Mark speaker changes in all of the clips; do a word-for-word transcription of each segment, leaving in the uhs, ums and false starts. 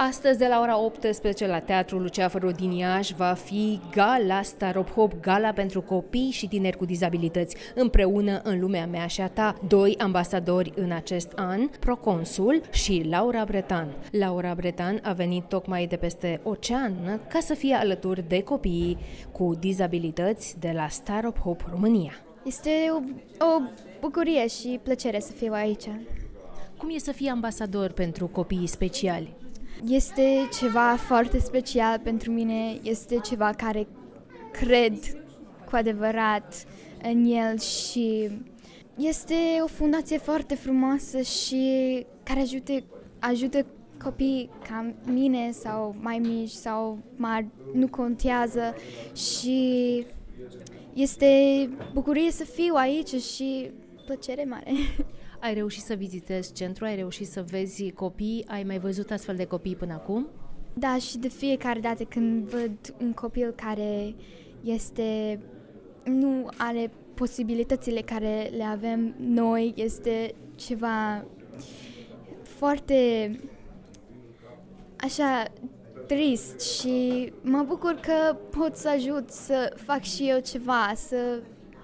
Speaker 1: Astăzi, de la ora optsprezece, la Teatrul Luceafărul din Iași, va fi gala Star of Hope, gala pentru copii și tineri cu dizabilități, împreună în lumea mea și a ta. Doi ambasadori în acest an, Proconsul și Laura Bretan. Laura Bretan a venit tocmai de peste ocean ca să fie alături de copiii cu dizabilități de la Star of Hope România.
Speaker 2: Este o, o bucurie și plăcere să fiu aici.
Speaker 1: Cum e să fii ambasador pentru copiii speciali?
Speaker 2: Este ceva foarte special pentru mine, este ceva care cred cu adevărat în el și este o fundație foarte frumoasă și care ajută, ajută copii ca mine sau mai mici sau mari, nu contează, și este bucurie să fiu aici și plăcere mare.
Speaker 1: Ai reușit să vizitezi centrul, ai reușit să vezi copii, ai mai văzut astfel de copii până acum?
Speaker 2: Da, și de fiecare dată când văd un copil care este, nu are posibilitățile care le avem noi, este ceva foarte așa trist și mă bucur că pot să ajut să fac și eu ceva, să,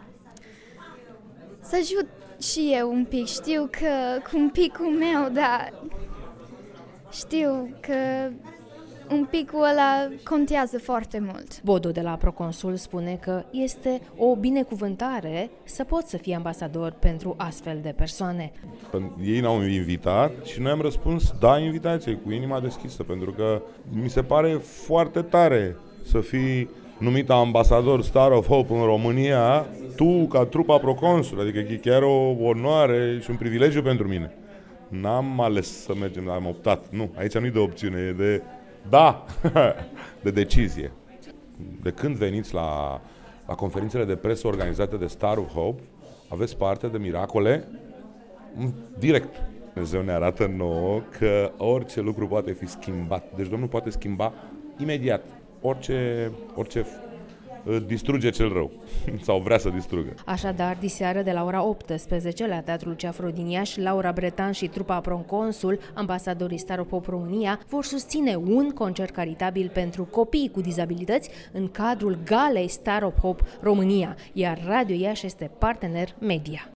Speaker 2: să ajut și eu un pic. Știu că cu un picul meu, dar știu că un picul ăla contează foarte mult.
Speaker 1: Bodo de la Proconsul spune că este o binecuvântare să poți să fii ambasador pentru astfel de persoane.
Speaker 3: Ei ne-au invitat și noi am răspuns da invitației cu inima deschisă, pentru că mi se pare foarte tare să fii numită ambasador Star of Hope în România, tu ca trupa Proconsul, adică e chiar o onoare și un privilegiu pentru mine. N-am ales să mergem, am optat, nu, aici nu e de opțiune, e de da, de decizie. De când veniți la, la conferințele de presă organizate de Star of Hope, aveți parte de miracole direct. Dumnezeu ne arată nouă că orice lucru poate fi schimbat. Deci Domnul poate schimba imediat orice, orice distruge cel rău sau vrea să distrugă.
Speaker 1: Așadar, diseară de la ora optsprezece la Teatrul Luceafărul din Iași, Laura Bretan și trupa Proconsul, ambasadorii Star of Hope România, vor susține un concert caritabil pentru copii cu dizabilități în cadrul galei Star of Hope România, iar Radio Iași este partener media.